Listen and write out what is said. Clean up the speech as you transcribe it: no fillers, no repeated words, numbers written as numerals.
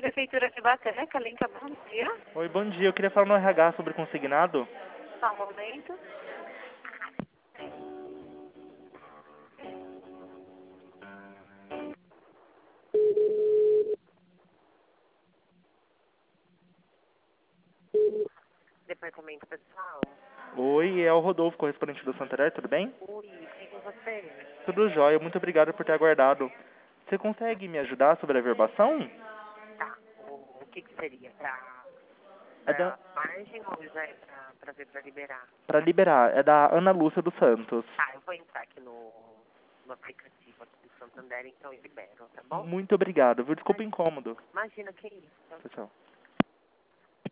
Prefeitura de Bateca, Linca, bom dia. Oi, bom dia. Eu queria falar no RH sobre consignado. Só um momento. Departamento pessoal. Oi, é o Rodolfo, correspondente do Santander, tudo bem? Oi, quem é você? Tudo jóia, muito obrigado por ter aguardado. Você consegue me ajudar sobre a verbação? Tá. O que seria? É da... Pra margem ou já é pra ver pra liberar? Pra liberar, é da Ana Lúcia dos Santos. Tá, eu vou entrar aqui no aplicativo aqui do Santander, então eu libero, tá bom? Muito obrigado, viu? Desculpa o incômodo. Imagina que isso. Tchau, tchau.